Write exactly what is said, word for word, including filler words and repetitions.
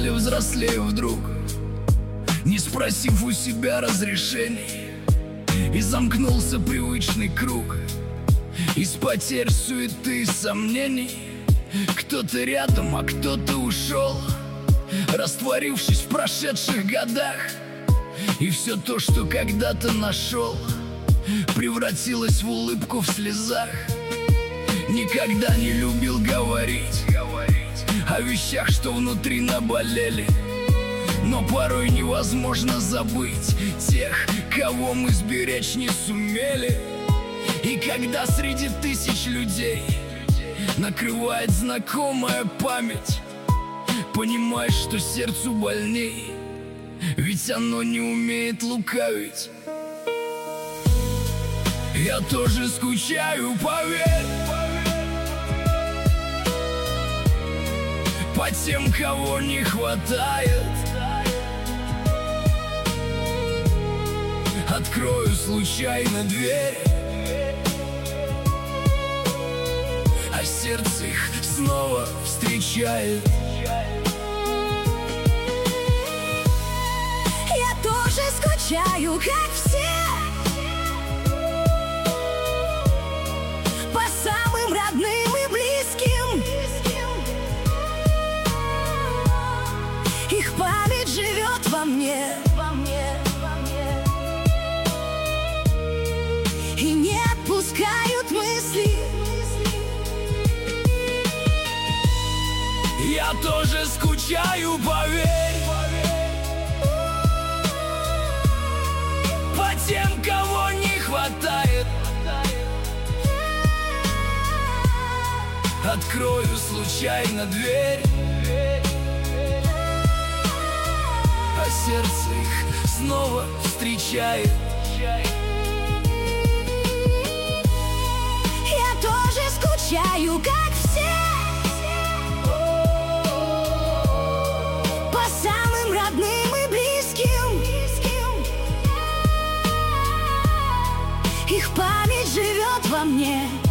стали взрослее вдруг, не спросив у себя разрешений. И замкнулся привычный круг из потерь, суеты и сомнений. Кто-то рядом, а кто-то ушел, растворившись в прошедших годах. И все то, что когда-то нашел, превратилось в улыбку в слезах. Никогда не любил говорить о вещах, что внутри наболели, но порой невозможно забыть тех, кого мы сберечь не сумели. И когда среди тысяч людей накрывает знакомая память, понимаешь, что сердцу больней, ведь оно не умеет лукавить. Я тоже скучаю, поверь, по тем, кого не хватает. Открою случайно дверь, а сердце их снова встречает. Я тоже скучаю, как все, по самым родным и близким. Их память живет во мне, и не отпускают мысли. Я тоже скучаю, поверь, по тем, кого не хватает. Открою случайно дверь, а сердце их снова встречает. Я тоже скучаю, как все, по самым родным и близким. Их память живет во мне.